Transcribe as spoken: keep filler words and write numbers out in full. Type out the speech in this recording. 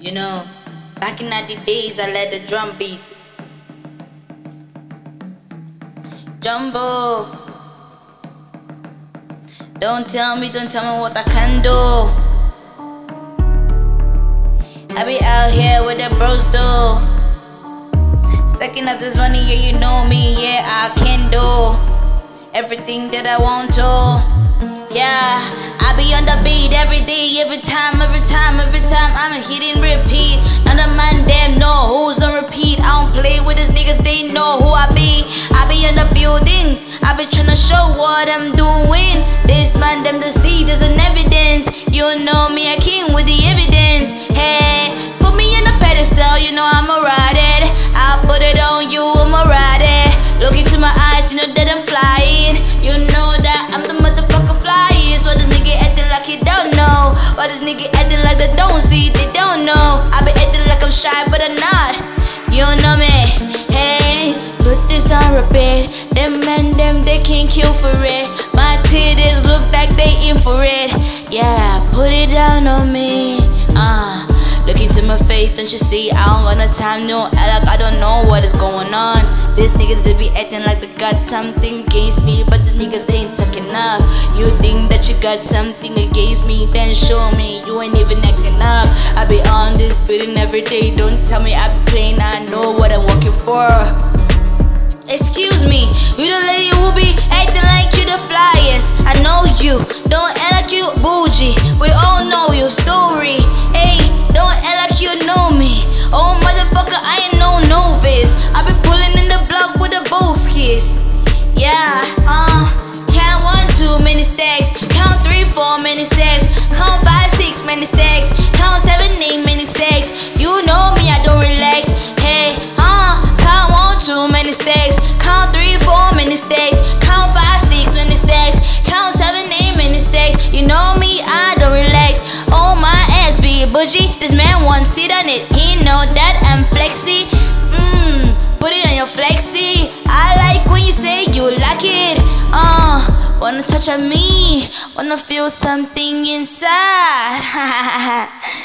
You know, back in the days, I let the drum beat. Jumbo, don't tell me, don't tell me what I can do. I be out here with the bros though, stacking up this money, yeah, you know me, yeah, I can do everything that I want to. Yeah, I be on the beat every day, every time, every time, every time. I'm hitting repeat. None of man damn know who's on repeat. I don't play with these niggas, they know who I be. I be in the building, I be tryna show what I'm doing. This man them to see, there's an evidence. You know me, I came with the evidence. Hey, put me in a pedestal, you know I'ma ride it. I'll put it on you, I'ma ride it. Look into my eyes, you know that I'm flying. You know that I'm the motherfucker flyest. What this nigga acting like he don't know? What this nigga acting like they don't see? They don't know. I be acting like I'm shy, but I'm not. You know me. Hey, put this on repeat. Them men, them they can't kill for it. My titties look like they in for it. Yeah, put it down on me. Uh. Look into my face, don't you see? I don't got no time, no act like I don't know what is going on. These niggas, they be acting like they got something against me, but these niggas ain't talking up. You think that you got something against me, then show me, you ain't even acting up. I be on this beating every day, don't tell me I be playing, I know what I'm working for. Excuse me, you the lady who be acting like you the flyest. I know you, don't act like you bougie, we all know your story. Hey, don't act like you know me. Oh motherfucker, I ain't no novice. I be pulling in the block with the boss kiss. Yeah, uh, count one, two, many stacks. Count three, four, many stacks. Count five, six, many stacks. Count seven, eight, many stacks. You know me, I don't relax. Hey, uh, count one, two, many stacks. Count three, four, many stacks. Count five, six, many stacks. Count seven, eight, many stacks. You know me, I don't relax. Oh my ass be bougie. This man wants sit on it. He know that I'm flexy. Mmm, put it on your flexi. I like when you say you like it. Uh, wanna touch on me? Wanna feel something inside?